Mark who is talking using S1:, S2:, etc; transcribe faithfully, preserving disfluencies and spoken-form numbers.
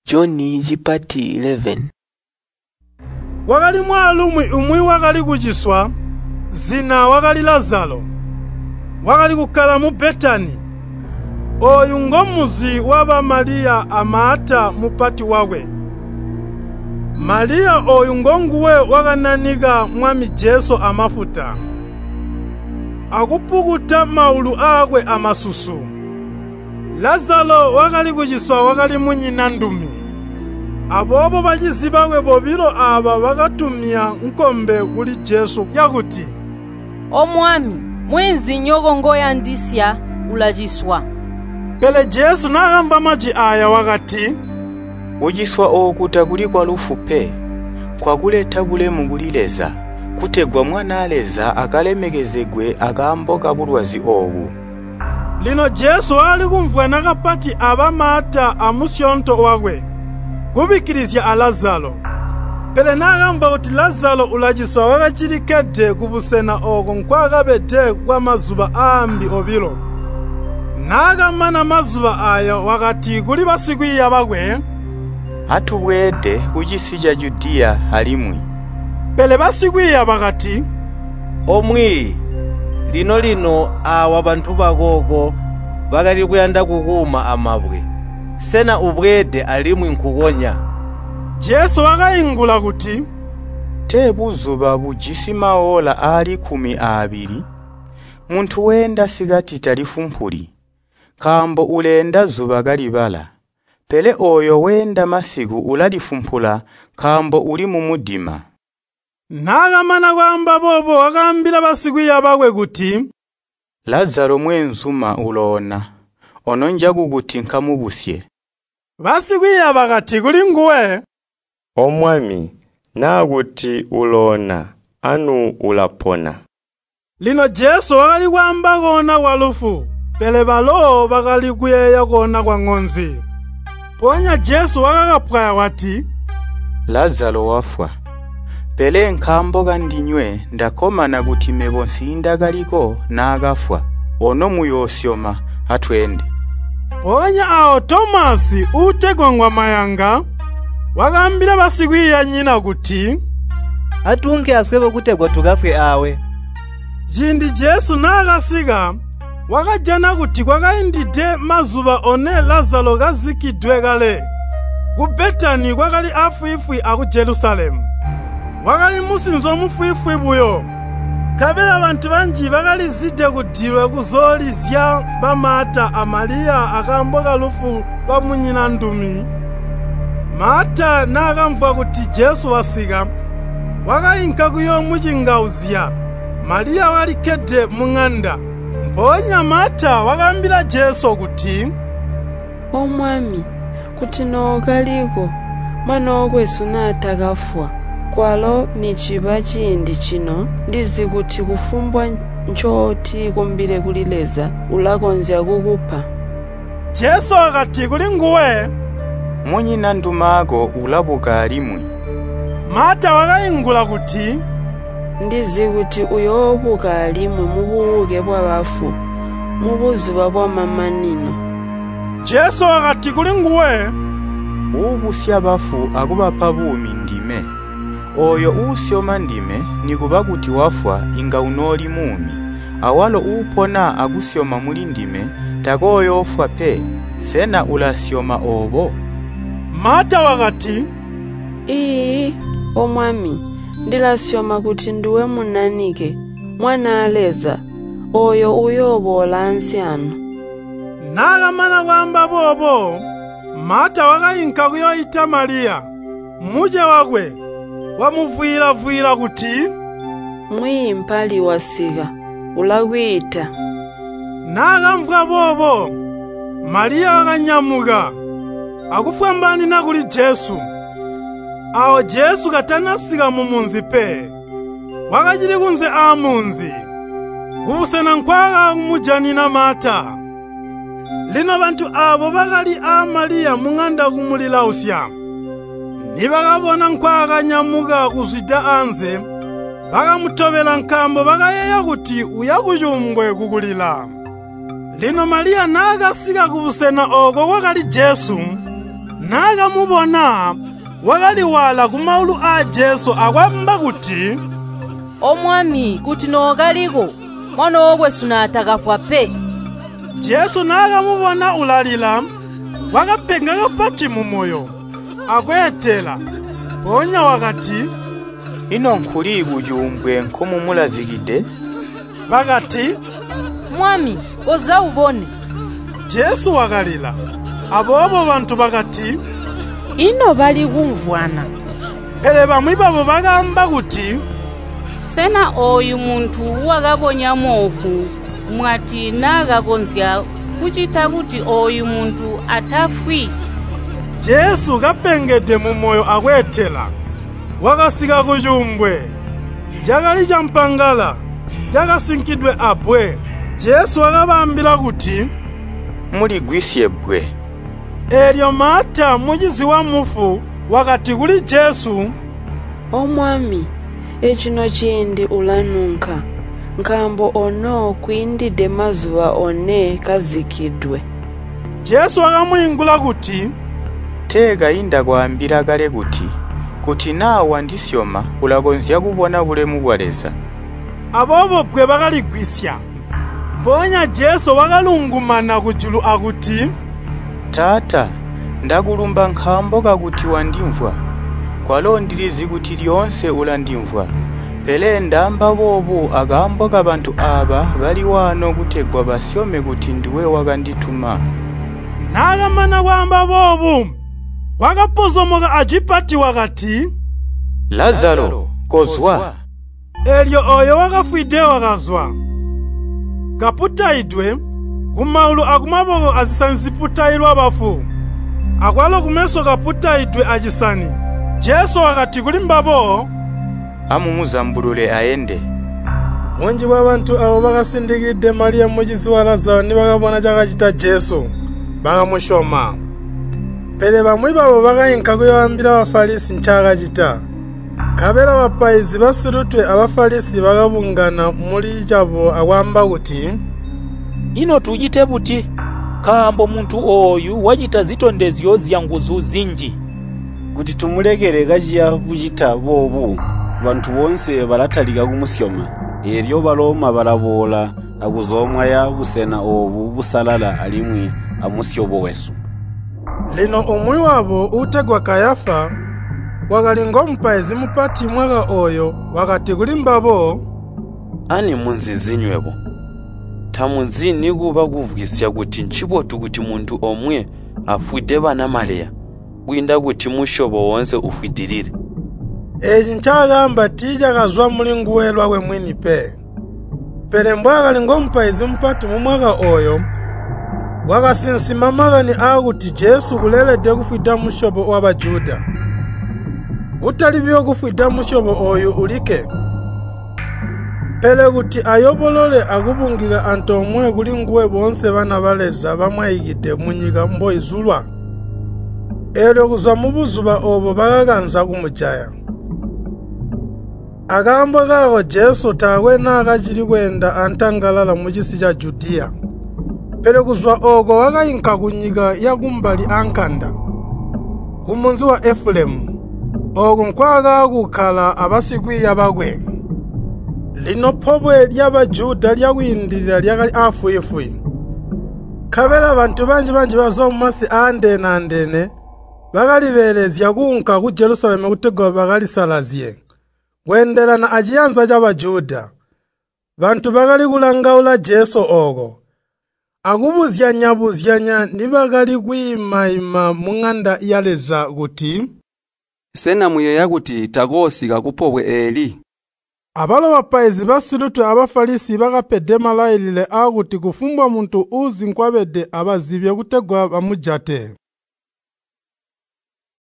S1: John chipati eleven.
S2: Wakali mwalumwi umwi wakali kuchiswa zina wakali Lazaro wakali kukala mu Betani. Oyu ngomuzi waba Maria amata mupati wawe. Maria oyu ngonguwe wakananiga mwami Jesu amafuta akupukuta maulu akwe amasusu. Lazaro wakali kuchiswa wakali munyina ndumi. Abobo bachizibawe bobiro aba wakatumia nkombe kuli Jesu yakuti,
S3: Omwami, mwenzi nyogo ngoya ndisya ulachiswa.
S2: Pele Jesu nakamba maji aya wakati,
S4: Uchiswa okuta kuli kwa lufu pe, kwa kuleta bulemu kulileza, kutegwa mwana aleza akalemegezegwe akamboka bulwazi obu.
S2: Lino Jesu ali kumvwa nakapati abamata amusyonto wakwe kubikirizya a Lazaro. Pele nakamba kuti Lazaro ulachiswa wakachilikede kubusena oko nkwakabede kwa mazuba ambi obilo. Nakamana mazuba aya wakati kuli basikwiya bakwe
S4: Atubwede kuchisi cha Judea halimwi.
S2: Pele basikwiya bakati,
S5: Omwi, lino lino awa bantu bakoko bakali kuyanda kukuma amabwe. Sena ubwede alimwi nkukonya.
S2: Jesu wakayingula kuti,
S4: Tebuzuba bujisi maola ali kumi abiri. Muntu wenda sigati talifumpuli. Kambo ulenda zuba galibala. Pele oyo wenda masigu ulalifumpula kambo uli mu mudima.
S2: Nakamana kwamba bobo wakambira basikwiya bakwe kuti,
S4: Lazaro mwenzuma ulona. Ono njagu kuti nkamubusye.
S2: Basikwiya bakati kuli nguwe,
S6: Omwami, naguti ulona, anu ulapona.
S2: Lino Jesu wakali kwamba kona kwa lufu. Pele balo bakali kuyeya kona kwa ngonzi. Ponya Jesu wakakapwaya wati,
S4: Lazaro wafwa. Pele nkamboga ndinywe ndakomana kuti mebo sindagaliko nagafwa. Ono muyosyoma atwende.
S2: Ponya ao Tomasi utegongwa mayanga wakambira basikwiya nyina kuti,
S7: Atunge aswebo kutegwa tukafwe awe.
S2: Jindi Jesu nakasiga wakajana kuti kwakaindide mazuba one Lazaro gazikidwe kale ku Betani kwakali afuifui aku Jerusalemu. Wakali musinzo mufuifui buyo kabela abantu banji bakali zide kudilwe kuzoli zya bamata a Maria akamboka lufu bamunyina ndumi. Mata nakamva kuti Jesu wasiga wakayinka kuyo muchingauziya. Maria walikede mung'anda. Mponya Mata wakambira Jesu kuti,
S3: Omwami, kuti nookaliko mwana okwesu natakafwa. Kwalo ni chiba chindi chino ndizi kuti kufumbwa nchoti kumbire kulileza ulakonzya kukupa.
S2: Jesu wakati kuli nguwe,
S4: Munyina ndumago ulabuka alimwi.
S2: Mata wakayingula kuti,
S3: Ndizi kuti uyobuka alimwe mubuuke bwa bafu mubuzuba bwa mamanino.
S2: Jesu wakati kuli nguwe,
S4: Ubusya bafu akubapa bumi ndime. Oyo usyoma ndime nikuba kuti wafwa inga unoli mumi. Awalo upona agusyoma muli ndime takoyo ofwa pe. Sena ulasyoma obo.
S2: Mata wakati,
S3: Ii, Omwami, ndilasyoma kuti nduwe munanike mwana aleza oyo uyobola ansyano.
S2: nakamana kwamba bobo Mata wakayinka kuyoita Maria muje wakwe wamuvwira vwira kuti,
S3: Mwi mpali wasiga ulakwita.
S2: Nakamvwa bobo Maria wakanyamuka akufwambani na kuli Jesu. Awo Jesu katanasika mumunzi pe wakachili kunze amunzi kubusena nkwaka kumujanina Mata. Lino bantu abo bakali a Maria mung'anda kumulila usya. Nibakabona nkwaka nyamuka kuzida anze bakamutobela nkambo bakayeya kuti uyakujumbwe kukulila. Lino Maria nakasika kubusena oko wakali Jesu nakamubona wakaliwala kumaulu a Jesu akwamba kuti,
S8: omwami kuti nookaliko mwana wokwesu natakafwa pe.
S2: Jesu nakamubona ulalila wakapenga kapati mumoyo akwetela ponya wakati,
S4: ino nkuli kujumbwe nkomumulazikide.
S2: Bakati,
S8: mwami oza ubone.
S2: Jesu wakalila abobo bantu bakati,
S9: ino bali kumvwana.
S2: Pele bamwi babo bagamba kuti,
S10: sena oyu muntu wakaponya mofu mwati nakakonzya kuchita kuti oyu muntu atafwi.
S2: Jesu kapengede mumoyo akwetela wakasika kujumbwe jakali jampangala jakasinkidwe abwe. Jesu wakabambila kuti,
S4: muligwisye bwe.
S2: Elyo Mata mujizi wa mufu wakati kuli Jesu,
S3: omwami echino chindi ulanunka nkambo ono kwindide mazuwa one kazikidwe.
S2: Jesu wakamwingula kuti,
S4: tega inda kwambira kale kuti kuti nawa ndisyoma ulakonzya kubona bulemu bwaleza.
S2: Abobo bwe bakaligwisya ponya Jesu wakalungumana kujulu akuti,
S4: tata ndakulumba nkhambo kakuti wandimvwa kwalondilizi kuti lyonse ulandimvwa. Pele ndamba bobo agambo kabantu aba bali wano kutegwa basyome kuti ndiwe wakandituma.
S2: Nakamana kwamba bobo wakapozomoka ajipati wakati,
S4: Lazaro kozwa.
S2: Elyo oyo wakafwide wakazwa kaputaidwe kumaulu akumaboko azisanziputailwa bafu akwalo kumeso kaputaidwe ajisani. Jesu wakati kuli mbabo,
S4: amumuzambulule ayende.
S2: Munji wa bantu abo bakasindikide Maria mujizi wa Lazaro ni bakabona chakachita Jesu bakamushoma. Pele bamwi babo bakayinka kuyambira abafarisi nchakachita. Kabera bapaizi basurutwe abafarisi bakabungana muri chabo akwamba kuti,
S11: ino tujite buti kambo muntu oyu wajita zitondezyo zyanguzu zinji
S12: kuti tumulekere kachiya kuchita bobu bantu bonse balatalika kumusyoma. Elyo baloma balabola akuzomwa ya busena obu busalala alimwi amusyobo wesu.
S2: Lino umwi wabo utegwa Kayafa wakalinga omupaizi mupati mwaka oyo wakati kuli mbabo,
S13: ani munzinzinywebo tamunzini kuba kuvugisya kuti nchibotu kuti muntu omwe afwide bana Maria kwinda kuti mushobo wonse ufwidirire.
S2: Eji nchagamba tija kazwa mulingu welwa we mwini pe. Pele mbwakalinga omupaizi mupati mwaka oyo wakasinsimamaga ni akuti Jesu ulelede kufwida mushobo w'Abajuda. Utalibyo kufwida mushobo oyo ulike. Pele kuti ayobolole akubungiga antomwe kuli nguwe bonse bana baleza bamwayigide munyiga mbo izulwa. Elyo kuzwa mubuzuba obo bakaganza kumujaya. Agambo gago Jesu tawe nakachiri kwenda antangalala mujisi cha Judea. Pele kuzwa ogo wakayinka kunyiga yakumbali ankanda kumunzi wa Efremu. Ogo nkwaga kukhala abasigwiya bagwe. Lino pobwe ly'Abajuda lyakwindirira lyakali afuyefui. Kabela bantu banji banji bazomasi andene andene bakaliberezya kunka ku Jerusalemu kutegwa bakalisalaziye wendelana ajiyanza cy'Abajuda. Bantu bakali kulangaula Jesu ogo akubuzyanya-buzyanya nibakali kwimaima mung'anda yaleza kuti,
S14: sena muyeya kuti takosika kupobwe eli.
S2: Abalo bapaizi basurutwe abafarisi bakapede malayilile akuti kufumbwa muntu uzi nkwabede abazibye kutegwa bamujate.